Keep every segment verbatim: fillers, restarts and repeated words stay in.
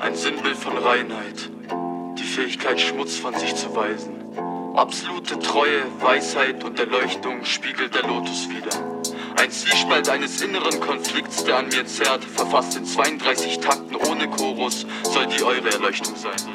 Ein Sinnbild von Reinheit, die Fähigkeit, Schmutz von sich zu weisen. Absolute Treue, Weisheit und Erleuchtung spiegelt der Lotus wider. Ein Zwiespalt eines inneren Konflikts, der an mir zerrt, verfasst in zweiunddreißig Takten ohne Chorus, soll die eure Erleuchtung sein.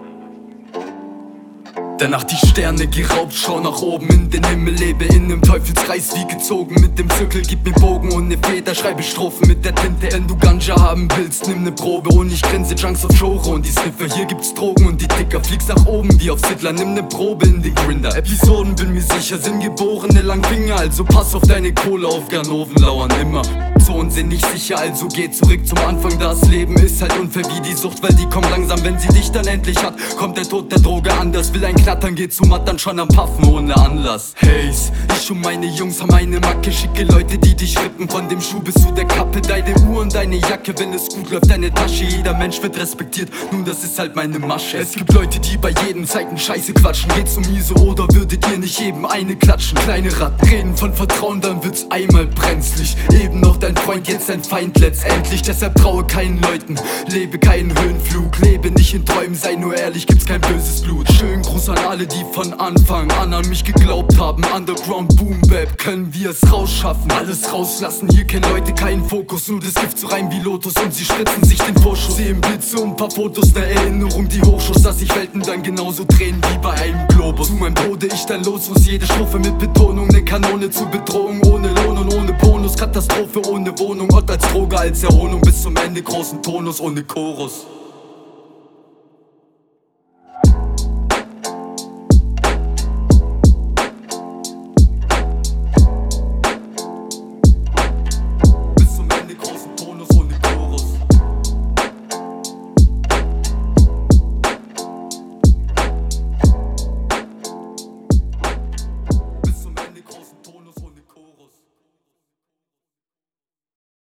Danach die Sterne geraubt, schau nach oben in den Himmel, lebe in nem Teufelskreis wie gezogen. Mit dem Zirkel gib mir Bogen und ne Feder, schreibe Strophen mit der Tinte. Wenn du Ganja haben willst, nimm ne Probe und ich grinse Junks auf Shore und die Sniffer. Hier gibt's Drogen und die Dicker, fliegst nach oben wie auf Sittler, nimm ne Probe in den Grinder. Episoden bin mir sicher, sind geborene Langfinger, also pass auf deine Kohle, auf Ganoven lauern immer. So und sind nicht sicher, also geh zurück zum Anfang. Das Leben ist halt unfair wie die Sucht, weil die kommt langsam, wenn sie dich dann endlich hat. Kommt der Tod der Droge anders, will ein Knattern, geht zu matt, dann schon am Puffen ohne Anlass. Haze, ich und meine Jungs haben eine Macke, schicke Leute, die dich rippen. Von dem Schuh bis zu der Kappe, deine Uhr und deine Jacke. Wenn es gut läuft, deine Tasche, jeder Mensch wird respektiert. Nun, das ist halt meine Masche. Es gibt Leute, die bei jedem Zeiten Scheiße quatschen. Geht's um miese oder würdet ihr nicht eben eine klatschen? Kleine Ratten reden von Vertrauen, dann wird's einmal brenzlig. Eben noch dein Freund, jetzt dein Feind letztendlich. Deshalb traue keinen Leuten, lebe keinen Höhenflug. Lebe nicht in Träumen, sei nur ehrlich, gibt's kein böses Blut. Schönen Gruß an alle, die von Anfang an an mich geglaubt haben. Underground Boom Bap, können wir es rausschaffen? Alles rauslassen, hier kennen Leute keinen Fokus. Nur das Gift so rein wie Lotus und sie spritzen sich den Vorschuss. Sehen Blitze und paar Fotos, ne Erinnerung, die Hochschuss, dass sich Welten dann genauso drehen wie bei einem Globus. Zu meinem Tode ich dann los, muss jede Strophe mit Betonung. Ne Kanone zur Bedrohung, ohne Lohn und ohne Bonus. Katastrophe ohne Wohnung, Ort als Droge, als Erholung. Bis zum Ende großen Tonus ohne Chorus.